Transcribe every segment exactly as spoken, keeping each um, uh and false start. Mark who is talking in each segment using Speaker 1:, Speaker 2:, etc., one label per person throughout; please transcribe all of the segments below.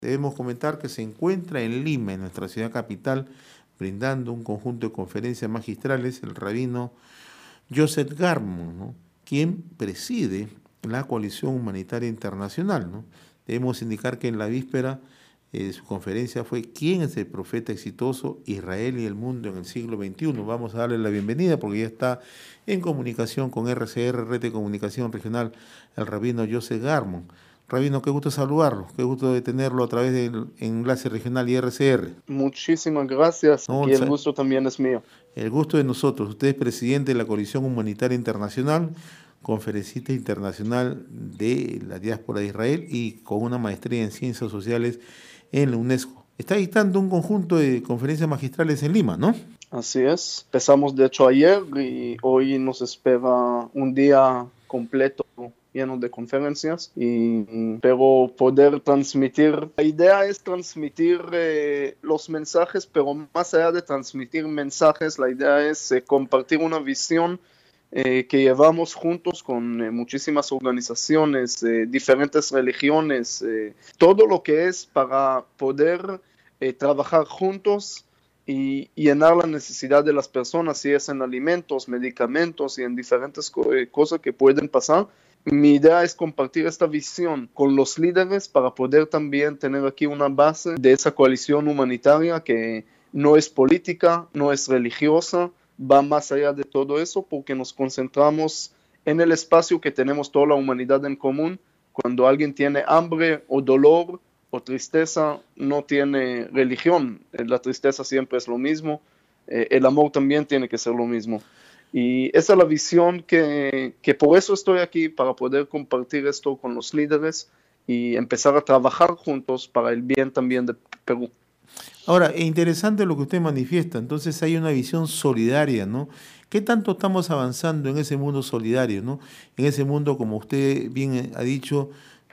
Speaker 1: Debemos comentar que se encuentra en Lima, en nuestra ciudad capital, brindando un conjunto de conferencias magistrales el rabino Joseph Garmon, ¿no?, quien preside la Coalición Humanitaria Internacional, ¿no? Debemos indicar que en la víspera eh, de su conferencia fue ¿Quién es el profeta exitoso? Israel y el mundo en el siglo veintiuno. Vamos a darle la bienvenida porque ya está en comunicación con R C R, Red de Comunicación Regional, el rabino Joseph Garmon. Rabino, qué gusto saludarlo, qué gusto de tenerlo a través del enlace regional y R C R.
Speaker 2: Muchísimas gracias,
Speaker 1: No,
Speaker 2: aquí el gusto también es mío.
Speaker 1: El gusto de nosotros. Usted es presidente de la Coalición Humanitaria Internacional, conferencista internacional de la diáspora de Israel y con una maestría en Ciencias Sociales en la UNESCO. Está dictando un conjunto de conferencias magistrales en Lima, ¿no?
Speaker 2: Así es, empezamos de hecho ayer y hoy nos espera un día completo lleno de conferencias y pero poder transmitir, la idea es transmitir eh, los mensajes, pero más allá de transmitir mensajes, la idea es eh, compartir una visión eh, que llevamos juntos con eh, muchísimas organizaciones, eh, diferentes religiones, eh, todo lo que es para poder eh, trabajar juntos y llenar la necesidad de las personas, si es en alimentos, medicamentos y en diferentes co- eh, cosas que pueden pasar. Mi idea es compartir esta visión con los líderes para poder también tener aquí una base de esa coalición humanitaria que no es política, no es religiosa, va más allá de todo eso porque nos concentramos en el espacio que tenemos toda la humanidad en común. Cuando alguien tiene hambre o dolor o tristeza, no tiene religión. La tristeza siempre es lo mismo, eh, el amor también tiene que ser lo mismo. Y esa es la visión que, que por eso estoy aquí, para poder compartir esto con los líderes y empezar a trabajar juntos para el bien también de Perú.
Speaker 1: Ahora, es interesante lo que usted manifiesta, entonces hay una visión solidaria, ¿no? ¿Qué tanto estamos avanzando en ese mundo solidario, ¿no? En ese mundo, como usted bien ha dicho,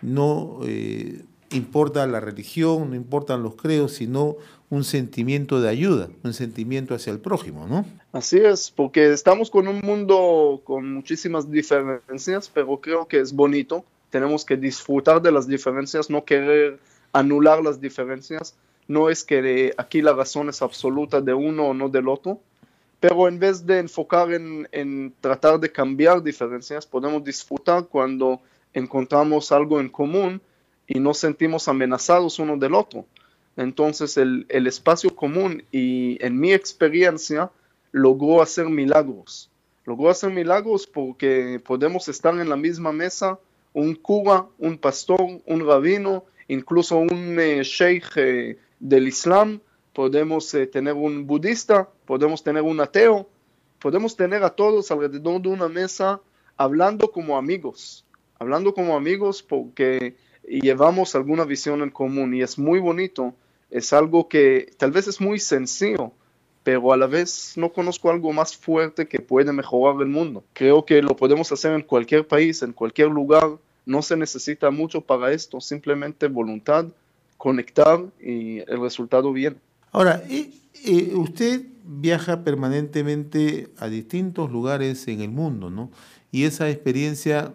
Speaker 1: no eh, importa la religión, no importan los credos, sino un sentimiento de ayuda, un sentimiento hacia el prójimo, ¿no?
Speaker 2: Así es, porque estamos con un mundo con muchísimas diferencias, pero creo que es bonito. Tenemos que disfrutar de las diferencias, no querer anular las diferencias. No es que aquí la razón es absoluta de uno o no del otro, pero en vez de enfocar en, en tratar de cambiar diferencias, podemos disfrutar cuando encontramos algo en común y nos sentimos amenazados uno del otro. Entonces el, el espacio común, y en mi experiencia, logró hacer milagros. Logró hacer milagros porque podemos estar en la misma mesa, un cura, un pastor, un rabino, incluso un eh, sheikh eh, del Islam, podemos eh, tener un budista, podemos tener un ateo, podemos tener a todos alrededor de una mesa hablando como amigos, hablando como amigos porque llevamos alguna visión en común y es muy bonito. Es algo que tal vez es muy sencillo, pero a la vez no conozco algo más fuerte que puede mejorar el mundo. Creo que lo podemos hacer en cualquier país, en cualquier lugar. No se necesita mucho para esto, simplemente voluntad, conectar y el resultado viene.
Speaker 1: Ahora, eh, eh, usted viaja permanentemente a distintos lugares en el mundo, ¿no? Y esa experiencia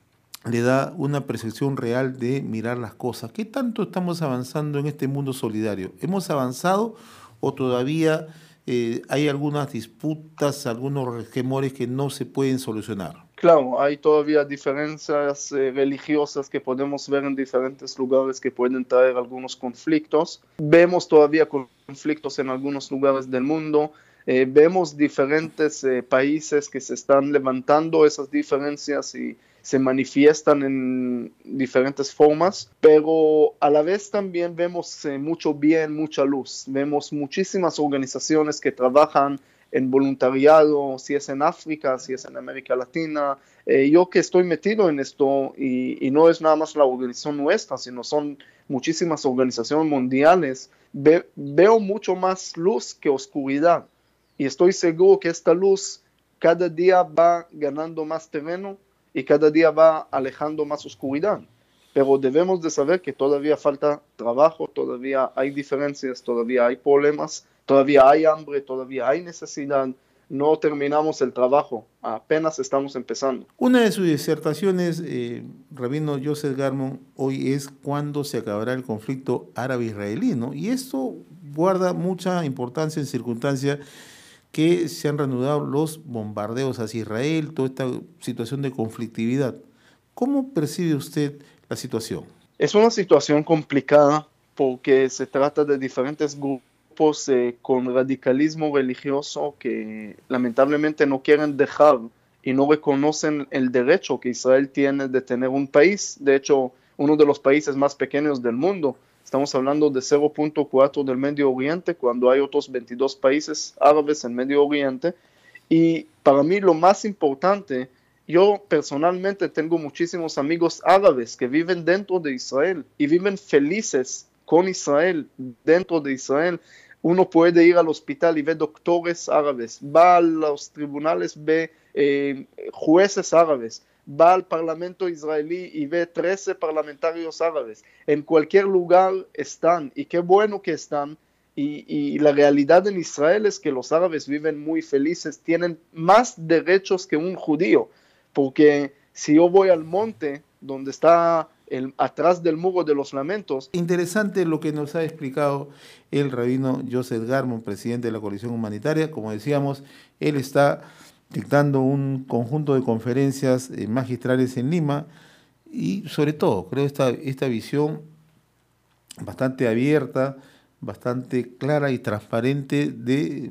Speaker 1: le da una percepción real de mirar las cosas. ¿Qué tanto estamos avanzando en este mundo solidario? ¿Hemos avanzado o todavía eh, hay algunas disputas, algunos resquemores que no se pueden solucionar?
Speaker 2: Claro, hay todavía diferencias eh, religiosas que podemos ver en diferentes lugares que pueden traer algunos conflictos. Vemos todavía conflictos en algunos lugares del mundo. Eh, vemos diferentes eh, países que se están levantando esas diferencias y se manifiestan en diferentes formas, pero a la vez también vemos eh, mucho bien, mucha luz. Vemos muchísimas organizaciones que trabajan en voluntariado, si es en África, si es en América Latina. Eh, yo que estoy metido en esto, y, y no es nada más la organización nuestra, sino son muchísimas organizaciones mundiales, ve, veo mucho más luz que oscuridad. Y estoy seguro que esta luz cada día va ganando más terreno y cada día va alejando más oscuridad. Pero debemos de saber que todavía falta trabajo, todavía hay diferencias, todavía hay problemas, todavía hay hambre, todavía hay necesidad. no terminamos el trabajo, apenas estamos empezando.
Speaker 1: Una de sus disertaciones, eh, Rabino Joseph Garmon, hoy es ¿cuándo se acabará el conflicto árabe-israelí? ¿No? Y esto guarda mucha importancia en circunstancias que se han reanudado los bombardeos hacia Israel, toda esta situación de conflictividad. ¿Cómo percibe usted la situación?
Speaker 2: Es una situación complicada porque se trata de diferentes grupos eh, con radicalismo religioso que lamentablemente no quieren dejar y no reconocen el derecho que Israel tiene de tener un país. De hecho, uno de los países más pequeños del mundo. Estamos hablando de cero punto cuatro del Medio Oriente, cuando hay otros veintidós países árabes en Medio Oriente. Y para mí lo más importante, yo personalmente tengo muchísimos amigos árabes que viven dentro de Israel y viven felices con Israel, dentro de Israel. Uno puede ir al hospital y ve doctores árabes, va a los tribunales, ve eh, jueces árabes, va al parlamento israelí y ve trece parlamentarios árabes. En cualquier lugar están, y qué bueno que están. Y, y la realidad en Israel es que los árabes viven muy felices, tienen más derechos que un judío. Porque si yo voy al monte, donde está el, atrás del muro de los lamentos.
Speaker 1: Interesante lo que nos ha explicado el rabino Joseph Garmon, presidente de la Coalición Humanitaria. Como decíamos, él está dictando un conjunto de conferencias eh, magistrales en Lima y sobre todo, creo, esta, esta visión bastante abierta, bastante clara y transparente de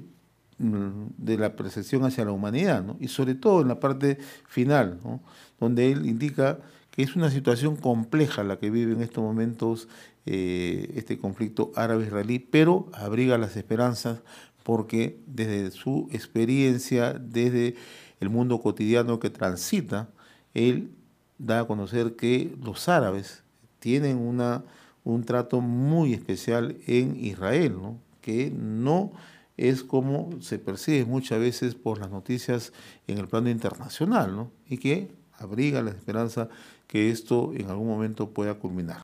Speaker 1: de la percepción hacia la humanidad, ¿no? Y sobre todo en la parte final, ¿no? Donde él indica que es una situación compleja la que vive en estos momentos eh, este conflicto árabe-israelí, pero abriga las esperanzas porque desde su experiencia, desde el mundo cotidiano que transita, él da a conocer que los árabes tienen una, un trato muy especial en Israel, ¿no? Que no es como se percibe muchas veces por las noticias en el plano internacional, ¿no? Y que abriga la esperanza que esto en algún momento pueda culminar.